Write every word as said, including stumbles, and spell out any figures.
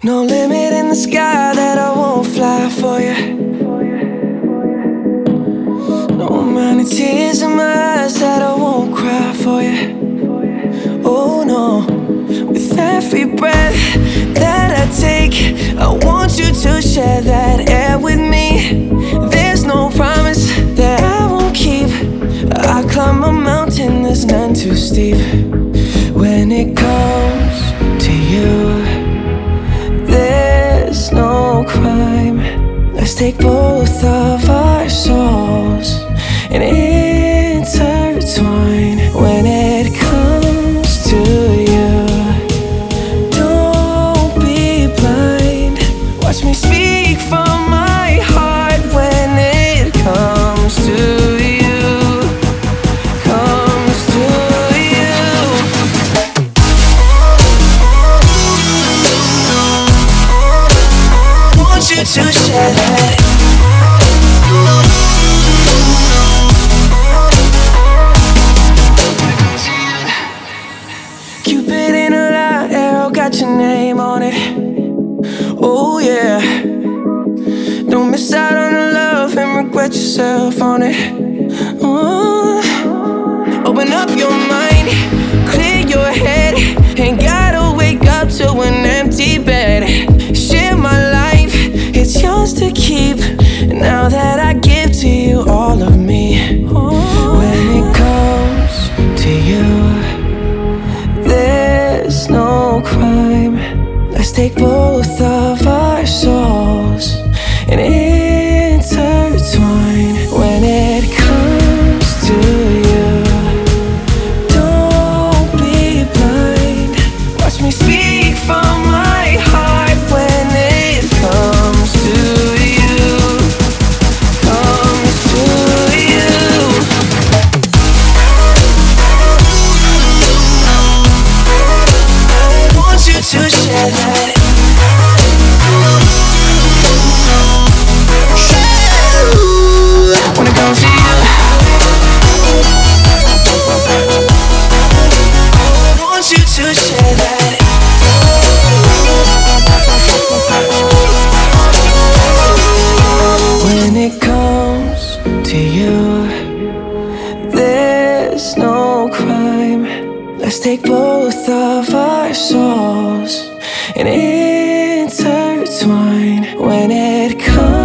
No limit in the sky that I won't fly for you. No amount of tears in my eyes that I won't cry for you. Oh no, with every breath that I take, I want you to share that air with me. There's no promise that I won't keep. I climb a mountain that's none too steep. When it comes to you, there's no crime. Let's take both of our souls and intertwine. When it comes to you, don't be blind. Watch me speak from my heart. When it comes to you, comes to you, want you to share that. Cupid in a light arrow got your name on it. Oh yeah, don't miss out on the love and regret yourself on it. Oh, open up your mind, clear your head. Ain't gotta wake up to an empty bed. Share my life, it's yours to keep. Now that I give to you all of me. When it comes to you, there's no crime. Let's take both of our souls and intertwine. When it comes to you, don't be blind. Watch me speak from my heart. When it comes to you, comes to you, want you to share that. When it comes to you, want you to share that. When it comes to you, there's no crime. Let's take both of our souls and intertwine. When it comes